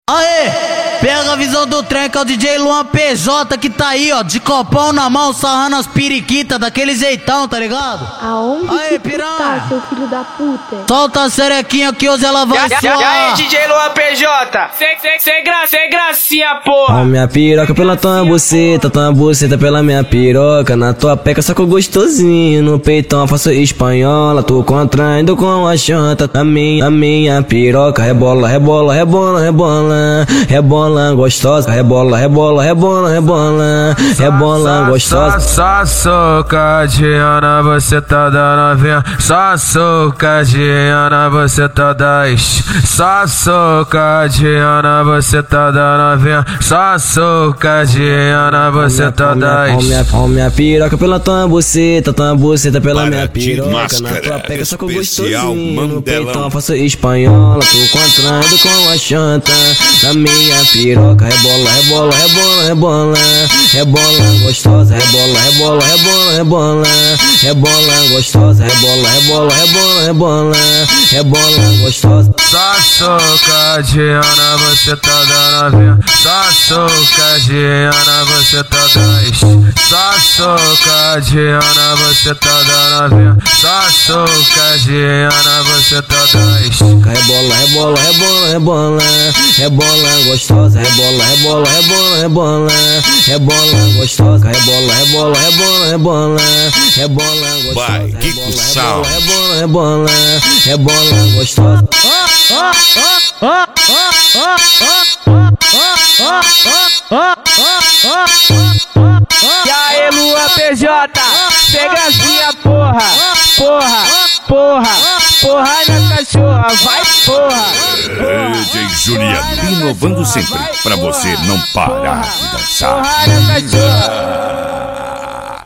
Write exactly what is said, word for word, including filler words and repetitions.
Aê, pega a visão do trem que é o D J Luan P J que tá aí, ó, de copão na mão, sarrando as periquitas daquele jeitão, tá ligado? Aonde Aê, que tu piranha, tá, seu filho da puta? solta a serequinha que hoje ela vai já, suar. Já, já, D J Luan P J, sem, sem, sem, gra, sem gracinha, porra. Ó minha piroca pela tua buceta, tua buceta pela minha piroca. Na tua peca só com gostosinho, no peitão faço espanhola. Tô contraindo com a chanta, a minha, a minha piroca. Rebola, rebola, rebola, rebola. Rebola gostosa, rebola, rebola, rebola, rebola. Rebola gostosa. Só socadinha, você tá da novinha. Só socadinha, você tá das. Só socadinha, você tá da novinha. Só socadinha, você tá das. Ó minha, ó minha piroca pela tua buceta, tua buceta pela Para minha de piroca. máscara, Na tua pega só com especial gostosinho, no peitão Mandelão. faço espanhola. Tô contraindo com a chanta, na minha piroca. Rebola, rebola, rebola, rebola. Rebola gostosa, rebola, rebola, rebola, rebola. Rebola gostosa, rebola, rebola, rebola, rebola. Rebola gostosa. Só socadinha, você tá da novinha. Só socadinha, você tá das. Só socadinha, você tá da novinha. Só socadinha, você tá das. Rebola, rebola, rebola, rebola. Rebola gostosa, rebola, rebola, rebola, rebola. Rebola gostosa, rebola, rebola, rebola, rebola. Rebola gostosa. Vai, Kiko rebola, Sound. rebola, rebola, rebola gostosa. E aí, Luan P J, sem gracinha, porra. Porra, porra, porra na cachorra, vai, porra. D J Juliano, inovando sempre, pra você não parar de dançar. Porra na cachorra.